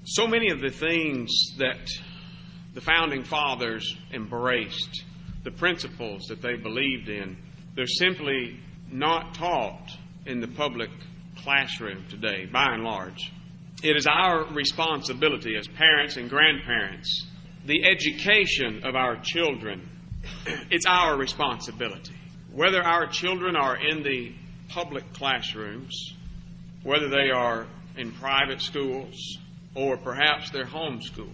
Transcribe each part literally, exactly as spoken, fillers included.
So many of the things that the Founding Fathers embraced, the principles that they believed in, they're simply not taught in the public classroom today, by and large. It is our responsibility as parents and grandparents, the education of our children, it's our responsibility. Whether our children are in the public classrooms, whether they are in private schools, or perhaps they're homeschooled,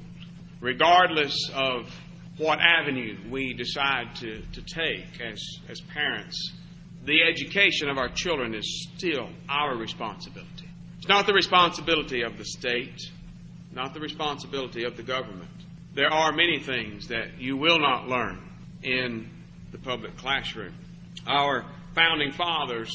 regardless of what avenue we decide to, to take as, as parents, the education of our children is still our responsibility. It's not the responsibility of the state, not the responsibility of the government. There are many things that you will not learn in the public classroom. Our Founding Fathers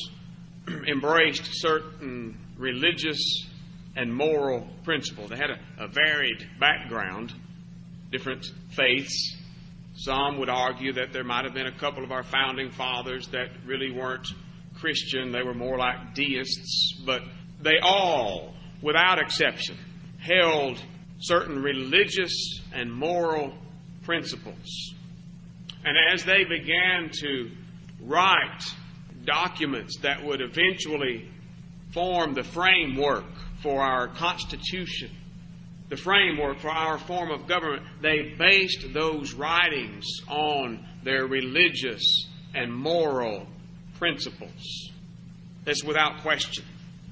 embraced certain religious and moral principles. They had a, a varied background, different faiths. Some would argue that there might have been a couple of our Founding Fathers that really weren't Christian. They were more like deists. But they all, without exception, held certain religious and moral principles. And as they began to write documents that would eventually form the framework for our Constitution, the framework for our form of government, they based those writings on their religious and moral principles. That's without question.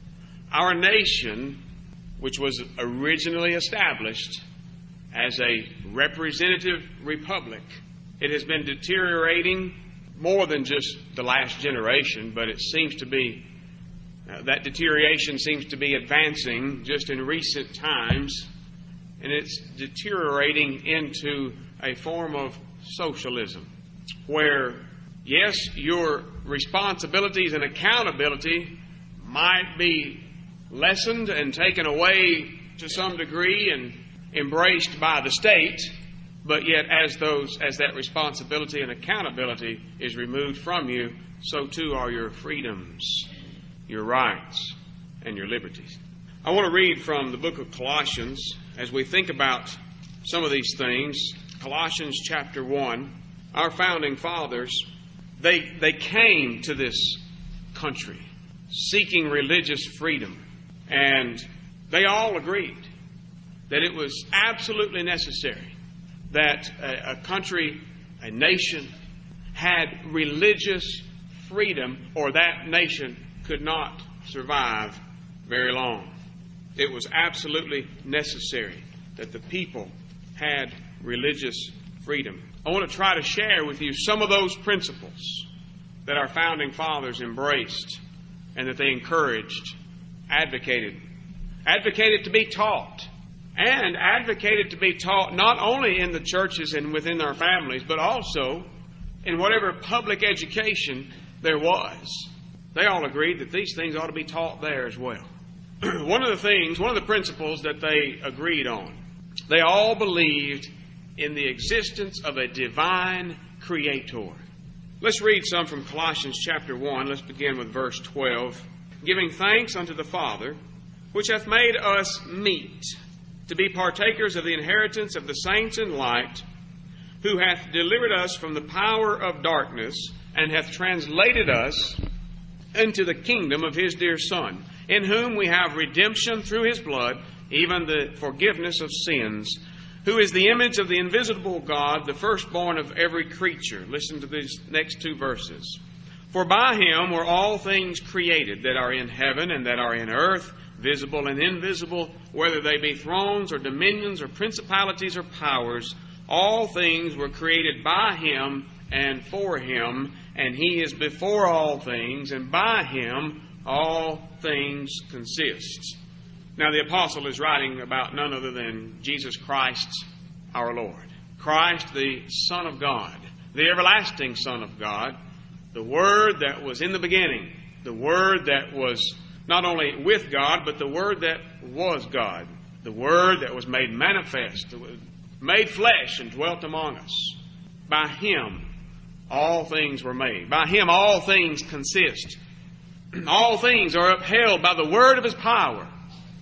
Our nation, which was originally established as a representative republic, it has been deteriorating more than just the last generation, but it seems to be, uh, that deterioration seems to be advancing just in recent times, and it's deteriorating into a form of socialism, where, yes, your responsibilities and accountability might be lessened and taken away to some degree and embraced by the state, but yet as those as that responsibility and accountability is removed from you, so too are your freedoms, your rights, and your liberties. I want to read from the book of Colossians as we think about some of these things. Colossians chapter one. Our Founding Fathers, they they came to this country seeking religious freedom, and they all agreed that it was absolutely necessary that a, a country, a nation, had religious freedom, or that nation could not survive very long. It was absolutely necessary that the people had religious freedom. I want to try to share with you some of those principles that our Founding Fathers embraced and that they encouraged, advocated, advocated to be taught, and advocated to be taught not only in the churches and within our families, but also in whatever public education there was. They all agreed that these things ought to be taught there as well. One of the things, one of the principles that they agreed on, they all believed in the existence of a divine creator. Let's read some from Colossians chapter one. Let's begin with verse twelve. Giving thanks unto the Father, which hath made us meet to be partakers of the inheritance of the saints in light, who hath delivered us from the power of darkness, and hath translated us into the kingdom of his dear Son, in whom we have redemption through his blood, even the forgiveness of sins, who is the image of the invisible God, the firstborn of every creature. Listen to these next two verses. For by him were all things created that are in heaven and that are in earth, visible and invisible, whether they be thrones or dominions or principalities or powers. All things were created by him and for him, and he is before all things, and by him all things consist. Now the apostle is writing about none other than Jesus Christ our Lord. Christ, the Son of God, the everlasting Son of God, the Word that was in the beginning, the Word that was not only with God, but the Word that was God, the Word that was made manifest, that was made flesh and dwelt among us. By him all things were made. By him all things consist. All things are upheld by the word of his power.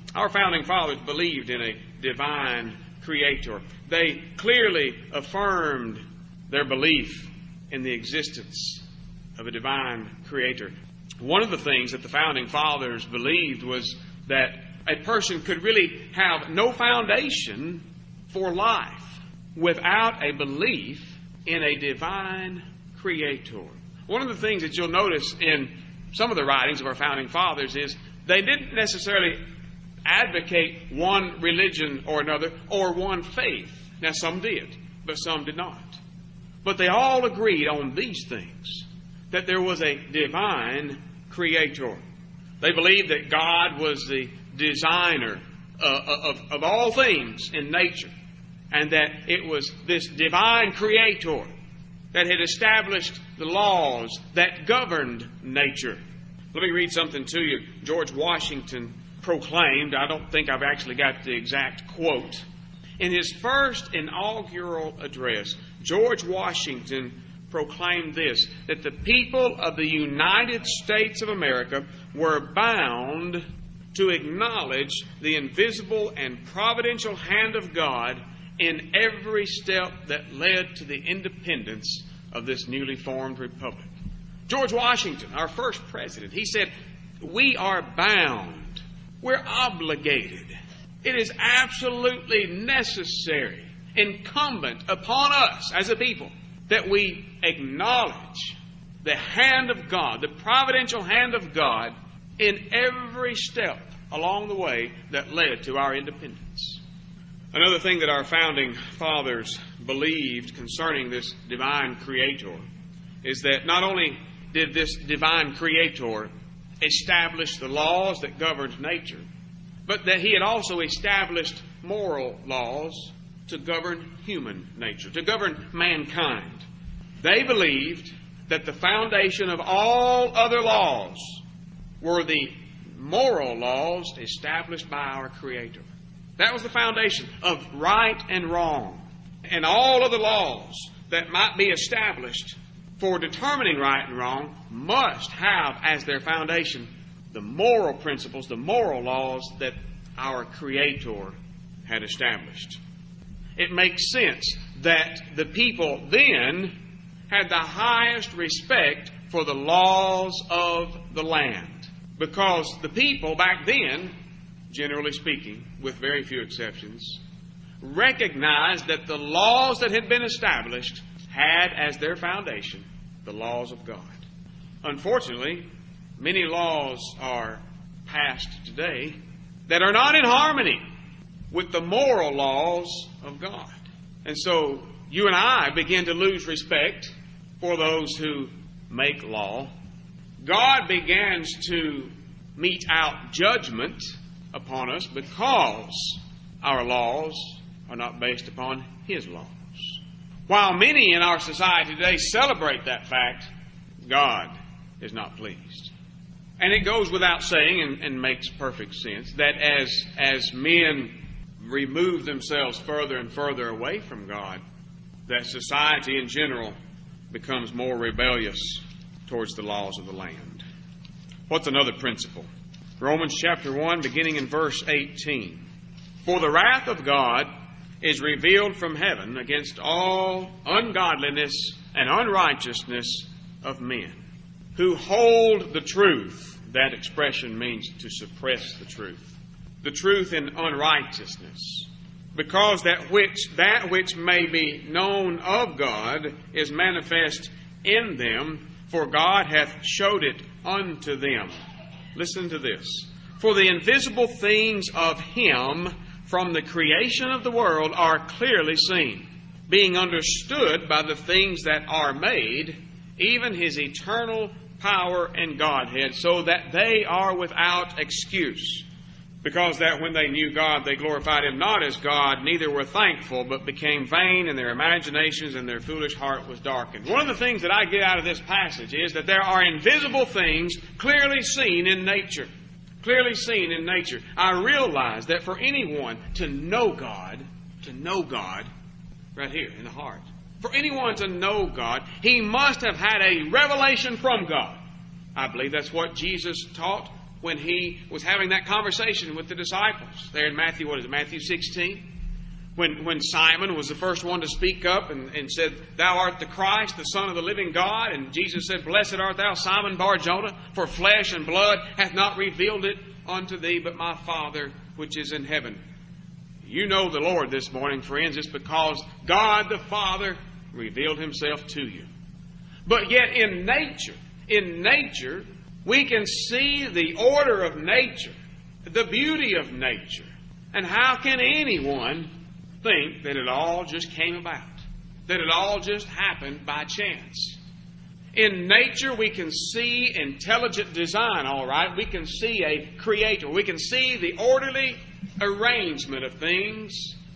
Our founding fathers believed in a divine creator. They clearly affirmed their belief in the existence of a divine creator. One of the things that the founding fathers believed was that a person could really have no foundation for life without a belief in a divine creator. One of the things that you'll notice in some of the writings of our founding fathers is they didn't necessarily advocate one religion or another or one faith. Now, some did, but some did not. But they all agreed on these things, that there was a divine creator. They believed that God was the designer uh, of, of all things in nature, and that it was this divine creator that had established the laws that governed nature. Let me read something to you. George Washington proclaimed, I don't think I've actually got the exact quote. In his first inaugural address, George Washington proclaimed this, that the people of the United States of America were bound to acknowledge the invisible and providential hand of God in every step that led to the independence of this newly formed republic. George Washington, our first president, he said, we are bound, we're obligated. It is absolutely necessary, incumbent upon us as a people, that we acknowledge the hand of God, the providential hand of God, in every step along the way that led to our independence. Another thing that our founding fathers believed concerning this divine creator is that not only did this divine creator establish the laws that governed nature, but that he had also established moral laws to govern human nature, to govern mankind. They believed that the foundation of all other laws were the moral laws established by our Creator. That was the foundation of right and wrong. And all other laws that might be established for determining right and wrong must have as their foundation the moral principles, the moral laws that our Creator had established. It makes sense that the people then had the highest respect for the laws of the land, because the people back then, generally speaking, with very few exceptions, recognized that the laws that had been established had as their foundation the laws of God. Unfortunately, many laws are passed today that are not in harmony with the moral laws of God. And so you and I begin to lose respect for those who make law. God begins to mete out judgment upon us because our laws are not based upon His laws. While many in our society today celebrate that fact, God is not pleased. And it goes without saying, and, and makes perfect sense, that as, as men remove themselves further and further away from God, that society in general becomes more rebellious towards the laws of the land. What's another principle? Romans chapter one, beginning in verse eighteen. For the wrath of God is revealed from heaven against all ungodliness and unrighteousness of men, who hold the truth. That expression means to suppress the truth. The truth in unrighteousness. Because that which, that which may be known of God is manifest in them, for God hath showed it unto them. Listen to this. For the invisible things of Him from the creation of the world are clearly seen, being understood by the things that are made, even His eternal power and Godhead, so that they are without excuse. Because that when they knew God, they glorified Him not as God, neither were thankful, but became vain in their imaginations, and their foolish heart was darkened. One of the things that I get out of this passage is that there are invisible things clearly seen in nature. Clearly seen in nature. I realize that for anyone to know God, to know God, right here in the heart, for anyone to know God, he must have had a revelation from God. I believe that's what Jesus taught when He was having that conversation with the disciples there in Matthew, what is it, Matthew sixteen? When, when Simon was the first one to speak up and, and said, "Thou art the Christ, the Son of the living God." And Jesus said, "Blessed art thou, Simon Bar-Jonah, for flesh and blood hath not revealed it unto thee, but my Father which is in heaven." You know the Lord this morning, friends. It's because God the Father revealed Himself to you. But yet in nature, in nature, we can see the order of nature, the beauty of nature. And how can anyone think that it all just came about, that it all just happened by chance? In nature, we can see intelligent design, all right. We can see a creator. We can see the orderly arrangement of things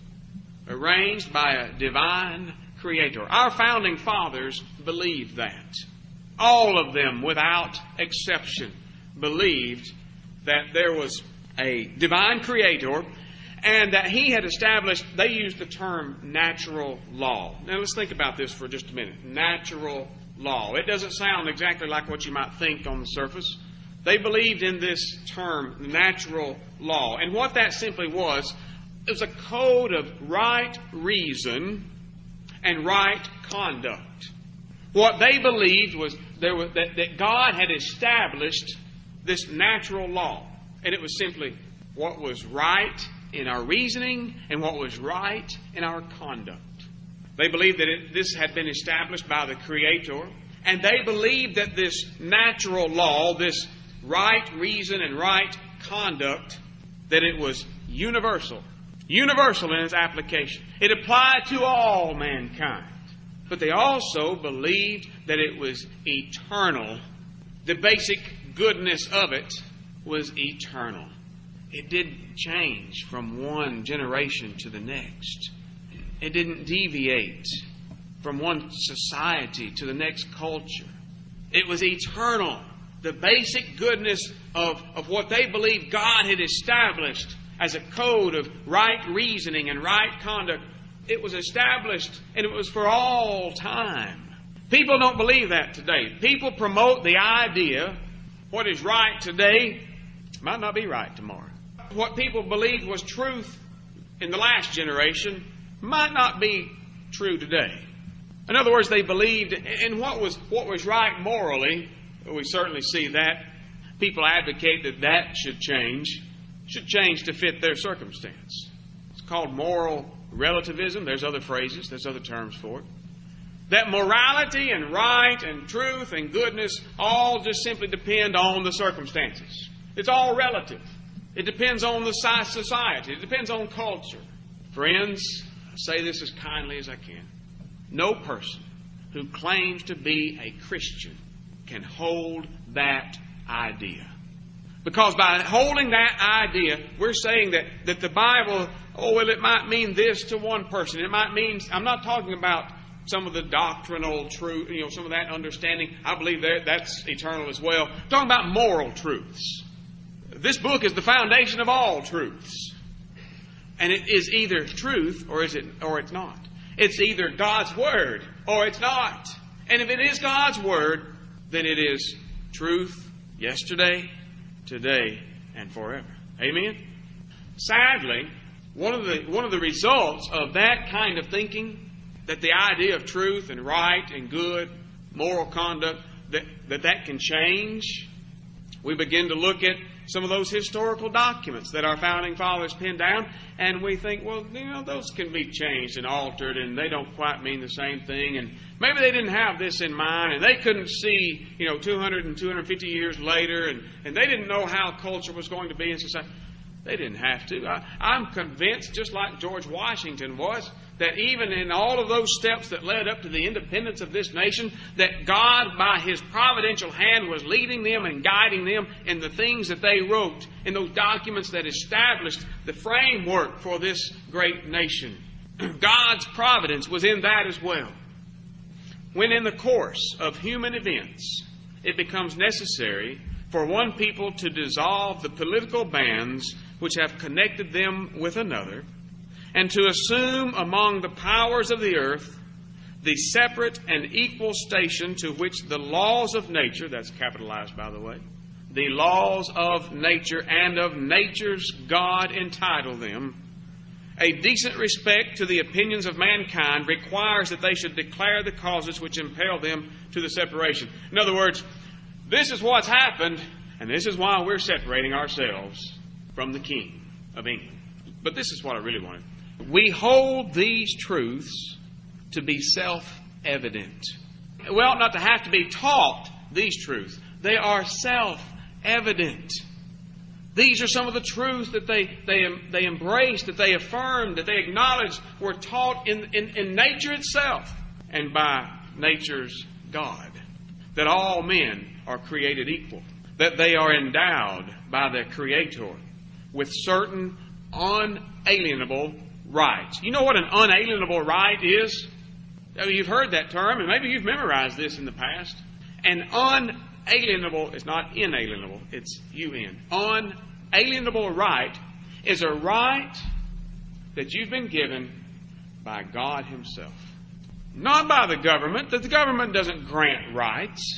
arranged by a divine creator. Our founding fathers believed that. All of them, without exception, believed that there was a divine creator and that He had established, they used the term natural law. Now let's think about this for just a minute. Natural law. It doesn't sound exactly like what you might think on the surface. They believed in this term, natural law. And what that simply was, it was a code of right reason and right conduct. What they believed was, there was that, that God had established this natural law. And it was simply what was right in our reasoning and what was right in our conduct. They believed that it, this had been established by the Creator, and they believed that this natural law, this right reason and right conduct, that it was universal. Universal in its application. It applied to all mankind. But they also believed that it was eternal. The basic goodness of it was eternal. It didn't change from one generation to the next. It didn't deviate from one society to the next culture. It was eternal. The basic goodness of, of what they believed God had established as a code of right reasoning and right conduct, it was established and it was for all time. People don't believe that today. People promote the idea what is right today might not be right tomorrow. What people believed was truth in the last generation might not be true today. In other words, they believed in what was what was right morally. We certainly see that. People advocate that that should change, should change to fit their circumstance. It's called moral relativism. There's other phrases, there's other terms for it. That morality and right and truth and goodness all just simply depend on the circumstances. It's all relative. It depends on the size of society. It depends on culture. Friends, I say this as kindly as I can. No person who claims to be a Christian can hold that idea. Because by holding that idea, we're saying that, that the Bible, oh, well, it might mean this to one person. It might mean, I'm not talking about some of the doctrinal truth, you know, some of that understanding. I believe that that's eternal as well. I'm talking about moral truths. This book is the foundation of all truths. And it is either truth or is it or it's not. It's either God's Word or it's not. And if it is God's Word, then it is truth yesterday, today, and forever. Amen? Sadly, one of the one of the results of that kind of thinking, that the idea of truth and right and good, moral conduct, that that, that can change, we begin to look at some of those historical documents that our founding fathers penned down, and we think, well, you know, those can be changed and altered, and they don't quite mean the same thing, and maybe they didn't have this in mind, and they couldn't see, you know, two hundred and two hundred fifty years later, and, and they didn't know how culture was going to be in society. They didn't have to. I, I'm convinced, just like George Washington was, that even in all of those steps that led up to the independence of this nation, that God, by His providential hand, was leading them and guiding them in the things that they wrote, in those documents that established the framework for this great nation. God's providence was in that as well. When in the course of human events, it becomes necessary for one people to dissolve the political bands which have connected them with another, and to assume among the powers of the earth the separate and equal station to which the laws of nature, that's capitalized by the way, the laws of nature and of nature's God entitle them, a decent respect to the opinions of mankind requires that they should declare the causes which impel them to the separation. In other words, this is what's happened, and this is why we're separating ourselves from the King of England. But this is what I really wanted. We hold these truths to be self-evident. We ought not to have to be taught these truths. They are self-evident. These are some of the truths that they, they, they embraced, that they affirmed, that they acknowledged, were taught in, in, in nature itself and by nature's God. That all men are created equal. That they are endowed by their Creator with certain unalienable rights. You know what an unalienable right is? I mean, you've heard that term, and maybe you've memorized this in the past. An unalienable, it's not inalienable, it's U N. Unalienable right is a right that you've been given by God Himself. Not by the government. That the government doesn't grant rights.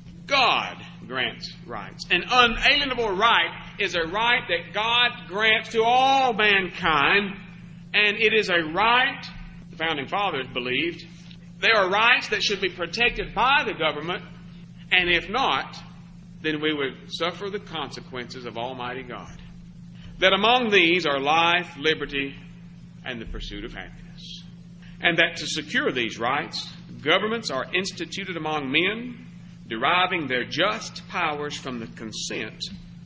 God grants rights. An unalienable right is a right that God grants to all mankind, and it is a right, the Founding Fathers believed, there are rights that should be protected by the government, and if not, then we would suffer the consequences of Almighty God. That among these are life, liberty, and the pursuit of happiness. And that to secure these rights, governments are instituted among men, deriving their just powers from the consent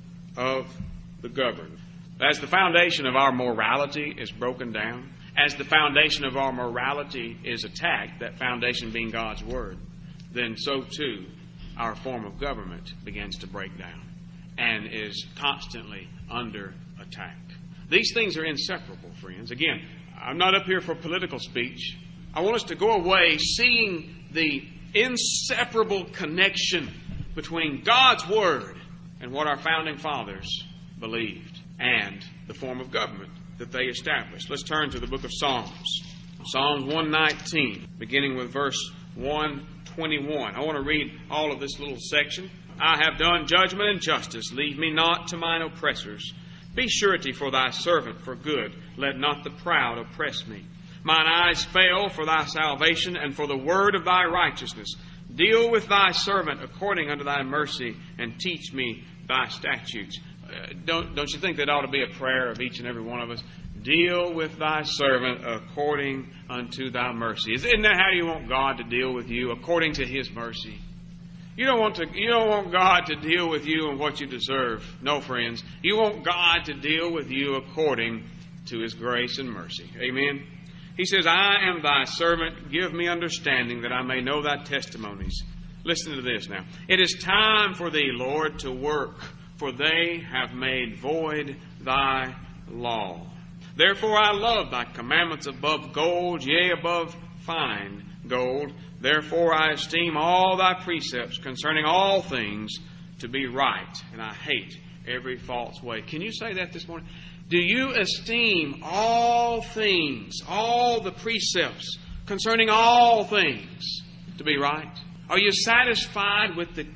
of the governed. As the foundation of our morality is broken down, as the foundation of our morality is attacked, that foundation being God's Word, then so too our form of government begins to break down and is constantly under attack. These things are inseparable, friends. Again, I'm not up here for political speech. I want us to go away seeing the inseparable connection between God's Word and what our founding fathers believed and the form of government that they established. Let's turn to the book of Psalms. Psalms one nineteen, beginning with verse one twenty-one. I want to read all of this little section. I have done judgment and justice. Leave me not to mine oppressors. Be surety for thy servant for good. Let not the proud oppress me. Mine eyes fail for thy salvation and for the word of thy righteousness. Deal with thy servant according unto thy mercy, and teach me thy statutes. Uh, don't, don't you think that ought to be a prayer of each and every one of us? Deal with thy servant according unto thy mercy. Isn't that how you want God to deal with you? According to His mercy. You don't want to, you don't want God to deal with you and what you deserve. No, friends. You want God to deal with you according to His grace and mercy. Amen. He says, I am thy servant. Give me understanding that I may know thy testimonies. Listen to this now. It is time for thee, Lord, to work, for they have made void thy law. Therefore I love thy commandments above gold, yea, above fine gold. Therefore I esteem all thy precepts concerning all things to be right, and I hate every false way. Can you say that this morning? Do you esteem all things, all the precepts concerning all things to be right? Are you satisfied with the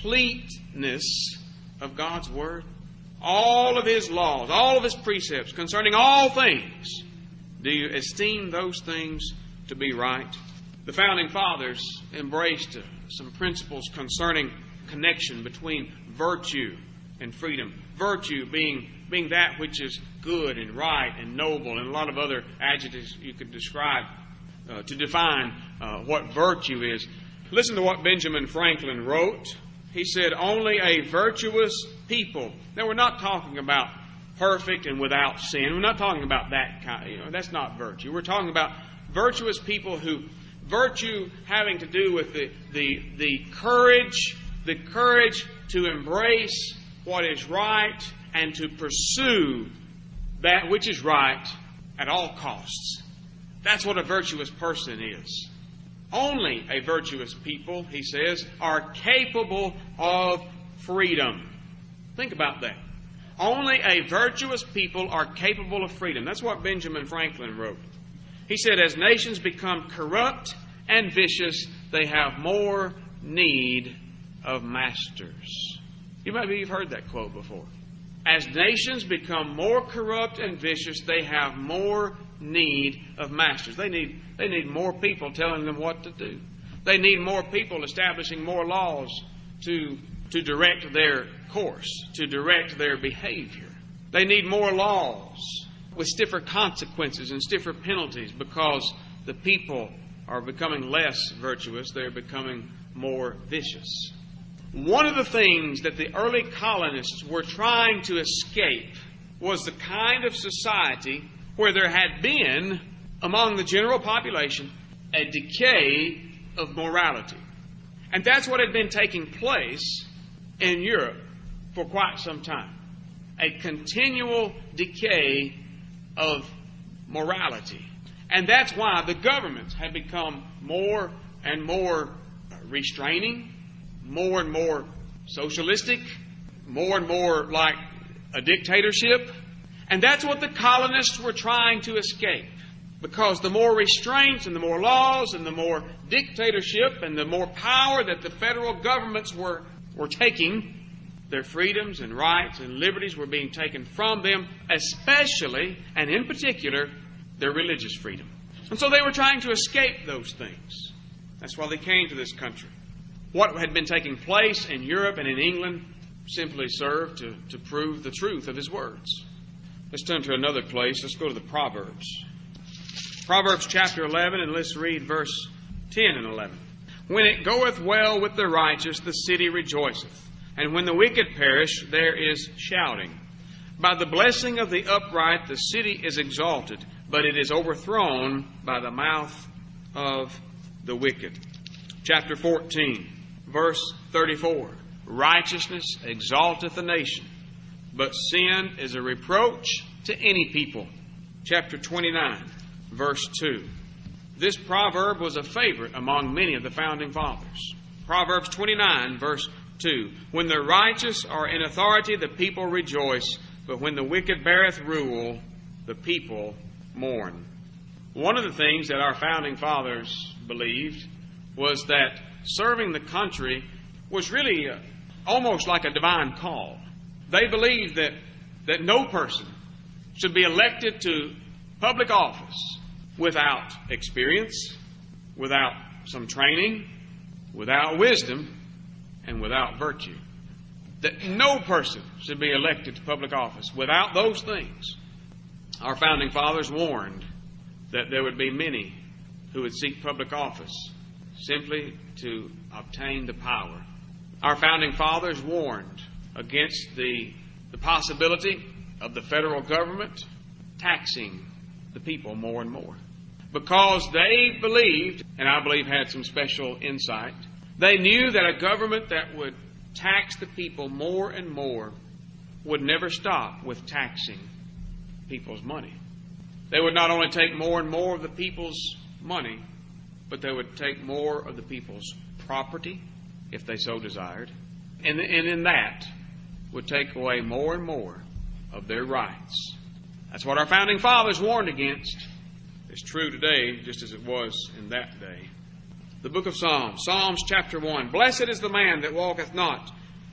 completeness of God's Word? All of His laws, all of His precepts concerning all things. Do you esteem those things to be right? The Founding Fathers embraced some principles concerning connection between virtue and freedom. Virtue being, being that which is good and right and noble, and a lot of other adjectives you could describe uh, to define uh, what virtue is. Listen to what Benjamin Franklin wrote. He said, only a virtuous people. Now, we're not talking about perfect and without sin. We're not talking about that kind. You know, that's not virtue. We're talking about virtuous people who, virtue having to do with the, the, the courage, the courage to embrace what is right and to pursue that which is right at all costs. That's what a virtuous person is. Only a virtuous people, he says, are capable of freedom. Think about that. Only a virtuous people are capable of freedom. That's what Benjamin Franklin wrote. He said, as nations become corrupt and vicious, they have more need of masters. You maybe you've heard that quote before. As nations become more corrupt and vicious, they have more need of masters. They need, they need more people telling them what to do. They need more people establishing more laws to, to direct their course, to direct their behavior. They need more laws with stiffer consequences and stiffer penalties because the people are becoming less virtuous. They're becoming more vicious. One of the things that the early colonists were trying to escape was the kind of society where there had been, among the general population, a decay of morality. And that's what had been taking place in Europe for quite some time. A continual decay of morality. And that's why the governments have become more and more restraining, more and more socialistic, more and more like a dictatorship. And that's what the colonists were trying to escape. Because the more restraints and the more laws and the more dictatorship and the more power that the federal governments were, were taking, their freedoms and rights and liberties were being taken from them, especially and in particular, their religious freedom. And so they were trying to escape those things. That's why they came to this country. What had been taking place in Europe and in England simply served to, to prove the truth of his words. Let's turn to another place. Let's go to the Proverbs. Proverbs chapter eleven, and let's read verse ten and eleven. When it goeth well with the righteous, the city rejoiceth, and when the wicked perish, there is shouting. By the blessing of the upright, the city is exalted, but it is overthrown by the mouth of the wicked. Chapter fourteen, verse thirty-four. Righteousness exalteth a nation, but sin is a reproach to any people. Chapter twenty-nine, verse two. This proverb was a favorite among many of the founding fathers. Proverbs twenty-nine, verse two. When the righteous are in authority, the people rejoice, but when the wicked beareth rule, the people mourn. One of the things that our founding fathers believed was that serving the country was really uh, almost like a divine call. They believed that, that no person should be elected to public office without experience, without some training, without wisdom, and without virtue. That no person should be elected to public office without those things. Our founding fathers warned that there would be many who would seek public office simply to obtain the power. Our founding fathers warned against the, the possibility of the federal government taxing the people more and more. Because they believed, and I believe had some special insight, they knew that a government that would tax the people more and more would never stop with taxing people's money. They would not only take more and more of the people's money, but they would take more of the people's property, if they so desired, and, and in that would take away more and more of their rights. That's what our founding fathers warned against. It's true today, just as it was in that day. The book of Psalms, Psalms chapter one. Blessed is the man that walketh not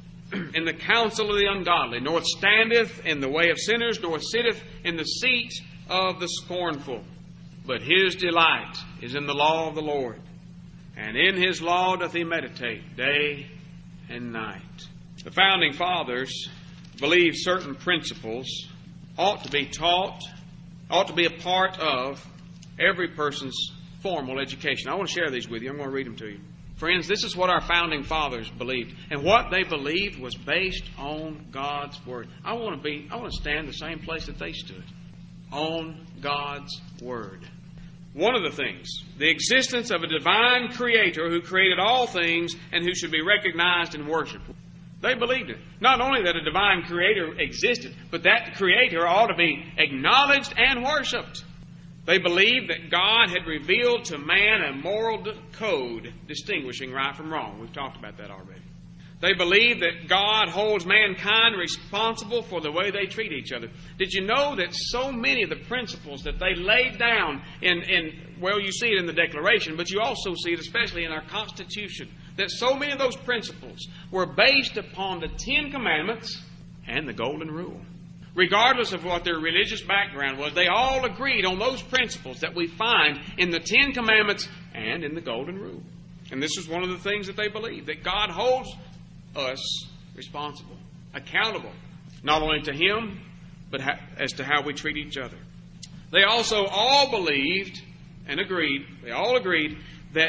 in the counsel of the ungodly, nor standeth in the way of sinners, nor sitteth in the seat of the scornful. But his delight is in the law of the Lord, and in his law doth he meditate day and night. The founding fathers believed certain principles ought to be taught, ought to be a part of every person's formal education. I want to share these with you. I'm going to read them to you. Friends, this is what our founding fathers believed. And what they believed was based on God's Word. I want to be, I want to stand the same place that they stood. On God's Word. One of the things, the existence of a divine Creator who created all things and who should be recognized and worshipped. They believed it. Not only that a divine Creator existed, but that Creator ought to be acknowledged and worshipped. They believed that God had revealed to man a moral code distinguishing right from wrong. We've talked about that already. They believe that God holds mankind responsible for the way they treat each other. Did you know that so many of the principles that they laid down in, in well, you see it in the Declaration, but you also see it especially in our Constitution that so many of those principles were based upon the Ten Commandments and the Golden Rule. Regardless of what their religious background was, they all agreed on those principles that we find in the Ten Commandments and in the Golden Rule. And this is one of the things that they believe, that God holds us responsible, accountable, not only to Him, but as to how we treat each other. They also all believed and agreed, they all agreed that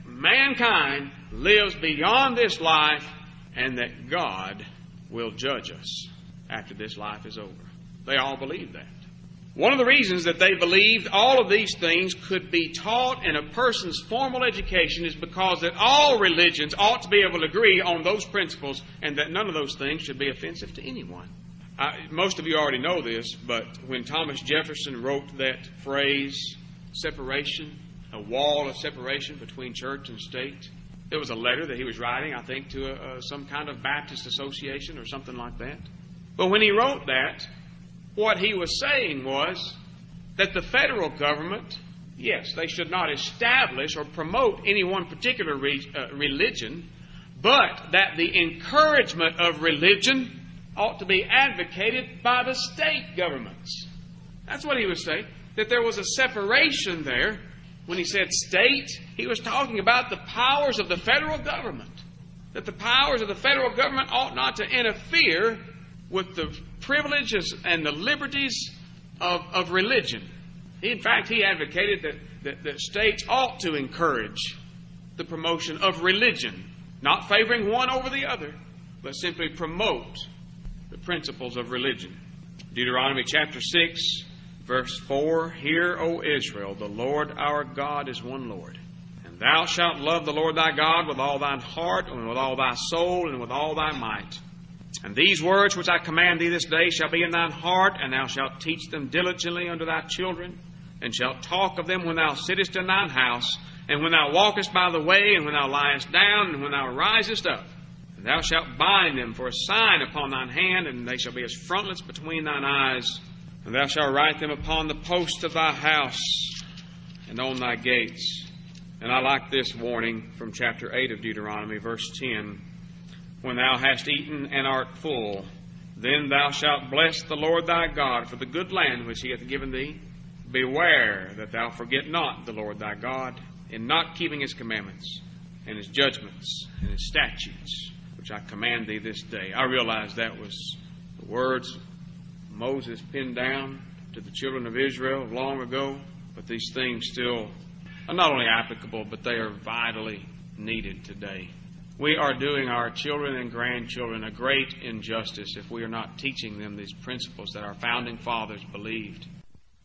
mankind lives beyond this life and that God will judge us after this life is over. They all believed that. One of the reasons that they believed all of these things could be taught in a person's formal education is because that all religions ought to be able to agree on those principles and that none of those things should be offensive to anyone. Uh, most of you already know this, but when Thomas Jefferson wrote that phrase, separation, a wall of separation between church and state, it was a letter that he was writing, I think, to a, a, some kind of Baptist association or something like that. But when he wrote that, what he was saying was that the federal government, yes, they should not establish or promote any one particular re, uh, religion, but that the encouragement of religion ought to be advocated by the state governments. That's what he was saying, that there was a separation there. When he said state, he was talking about the powers of the federal government, that the powers of the federal government ought not to interfere with the privileges and the liberties of, of religion. In fact, he advocated that, that, that states ought to encourage the promotion of religion, not favoring one over the other, but simply promote the principles of religion. Deuteronomy chapter six, verse four, Hear, O Israel, the Lord our God is one Lord. And thou shalt love the Lord thy God with all thine heart, and with all thy soul, and with all thy might. And these words which I command thee this day shall be in thine heart, and thou shalt teach them diligently unto thy children, and shalt talk of them when thou sittest in thine house, and when thou walkest by the way, and when thou liest down, and when thou risest up. And thou shalt bind them for a sign upon thine hand, and they shall be as frontlets between thine eyes. And thou shalt write them upon the posts of thy house and on thy gates. And I like this warning from chapter eight of Deuteronomy, verse ten. When thou hast eaten and art full, then thou shalt bless the Lord thy God for the good land which He hath given thee. Beware that thou forget not the Lord thy God in not keeping His commandments and His judgments and His statutes, which I command thee this day. I realize that was the words Moses pinned down to the children of Israel long ago, but these things still are not only applicable, but they are vitally needed today. We are doing our children and grandchildren a great injustice if we are not teaching them these principles that our founding fathers believed.